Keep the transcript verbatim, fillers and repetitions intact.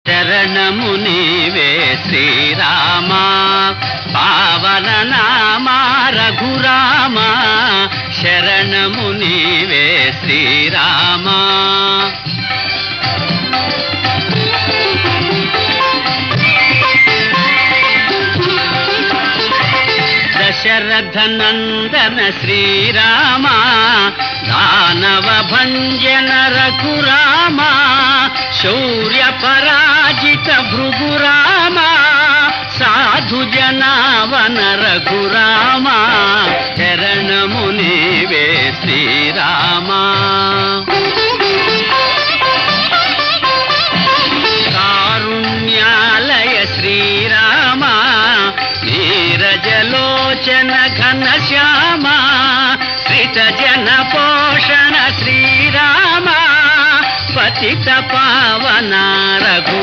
శరణము నీవే శ్రీరామా పావన నామా రఘురామా శరణము నీవే శ్రీరామా. దశరథ నందన శ్రీరామా దానవ భంజన రఘురామా శౌర్య పరాజిత భృగురామా సాధు జనావన రఘురామా శరణము నీవే శ్రీరామా. కారుణ్యాలయ శ్రీరామా నీరజలోచన ఘన శ్యామా శ్రిత జన పోషణ శ్రీరామా పతిత పావన రఘు